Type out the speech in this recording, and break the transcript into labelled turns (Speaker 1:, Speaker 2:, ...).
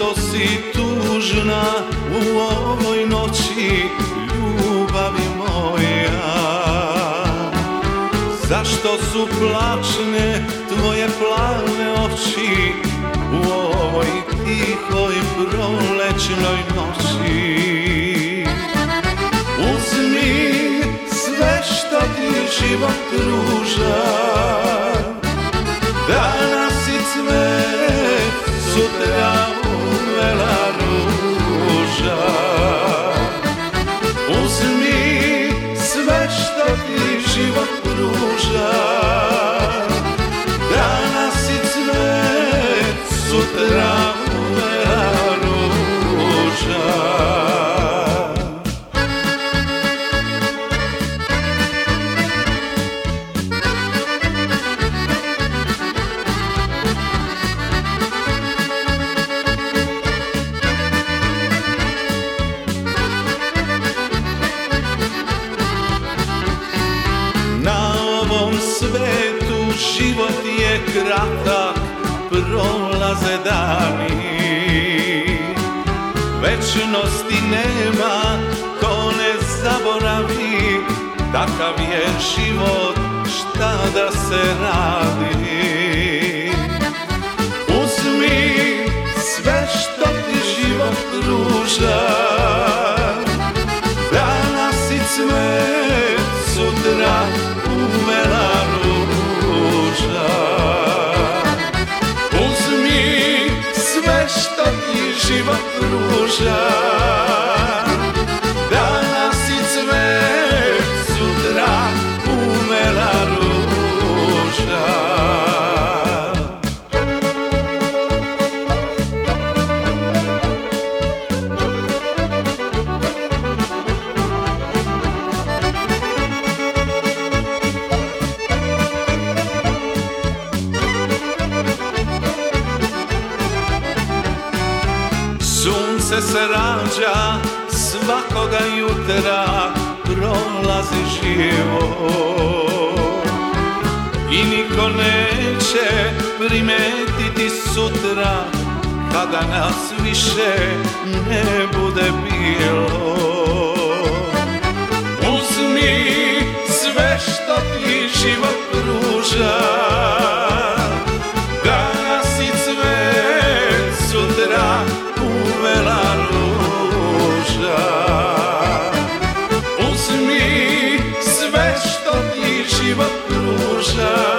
Speaker 1: Zašto si tužna u ovoj noći, ljubavi moja? Zašto su plačne tvoje plave oči u ovoj tihoj prolećnoj noći? Uzmi sve što ti život pruža, danas i cvet, sutra uvela ruža. Uzmi sve što ti život pruža, danas i cvet, sutra uvela ruža. Svetu život je kratak, prolaze dani. Večnosti nema, to ne zaboravi. Takav je život, šta da se radi? Uzmi sve što ti život pruža, danas i cvet, sutra uvela ruža. Uzmi sve što ti život pruža, danas i cvet, sutra uvela ruža. Sunce se rađa svakoga jutra, prolazi život i niko neće primetiti sutra kada nas više ne bude bilo. Uzmi sve što ti život pruža, danas i cvet, sutra uvela ruža. Uzmi sve što ti život pruža,